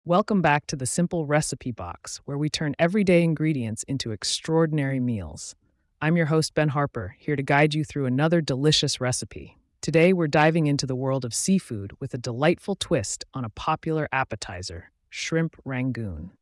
Welcome back to the Simple Recipe Box, where we turn everyday ingredients into extraordinary meals. I'm your host, Ben Harper, here to guide you through another delicious recipe. Today, we're diving into the world of seafood with a delightful twist on a popular appetizer, shrimp rangoon.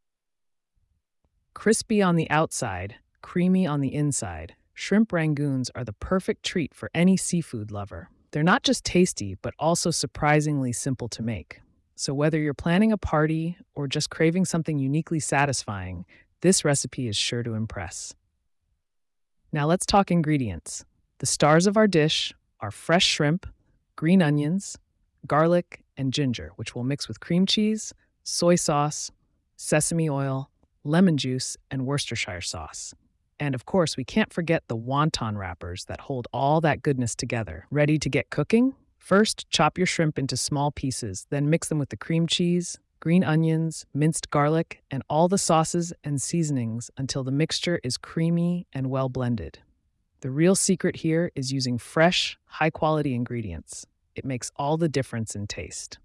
Crispy on the outside, creamy on the inside, shrimp rangoons are the perfect treat for any seafood lover. They're not just tasty, but also surprisingly simple to make. So, whether you're planning a party or just craving something uniquely satisfying, this recipe is sure to impress. Now, let's talk ingredients. The stars of our dish are fresh shrimp, green onions, garlic, and ginger, which we'll mix with cream cheese, soy sauce, sesame oil, lemon juice, and Worcestershire sauce. And of course, we can't forget the wonton wrappers that hold all that goodness together. Ready to get cooking? First, chop your shrimp into small pieces, then mix them with the cream cheese, green onions, minced garlic, and all the sauces and seasonings until the mixture is creamy and well blended. The real secret here is using fresh, high-quality ingredients. It makes all the difference in taste.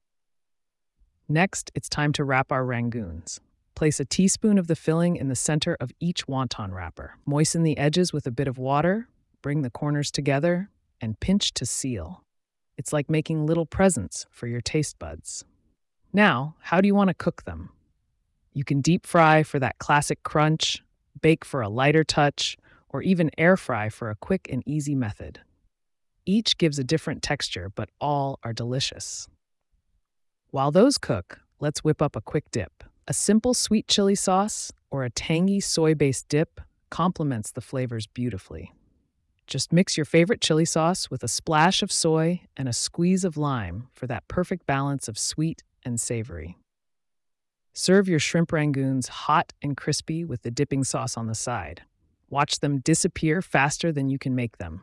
Next, it's time to wrap our rangoons. Place a teaspoon of the filling in the center of each wonton wrapper. Moisten the edges with a bit of water, bring the corners together, and pinch to seal. It's like making little presents for your taste buds. Now, how do you want to cook them? You can deep fry for that classic crunch, bake for a lighter touch, or even air fry for a quick and easy method. Each gives a different texture, but all are delicious. While those cook, let's whip up a quick dip. A simple sweet chili sauce or a tangy soy-based dip complements the flavors beautifully. Just mix your favorite chili sauce with a splash of soy and a squeeze of lime for that perfect balance of sweet and savory. Serve your shrimp rangoons hot and crispy with the dipping sauce on the side. Watch them disappear faster than you can make them.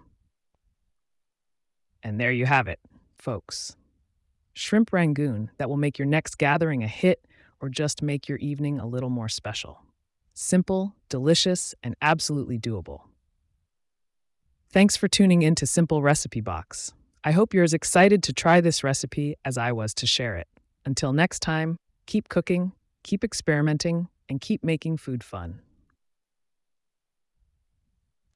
And there you have it, folks. Shrimp rangoon that will make your next gathering a hit or just make your evening a little more special. Simple, delicious, and absolutely doable. Thanks for tuning in to Simple Recipe Box. I hope you're as excited to try this recipe as I was to share it. Until next time, keep cooking, keep experimenting, and keep making food fun.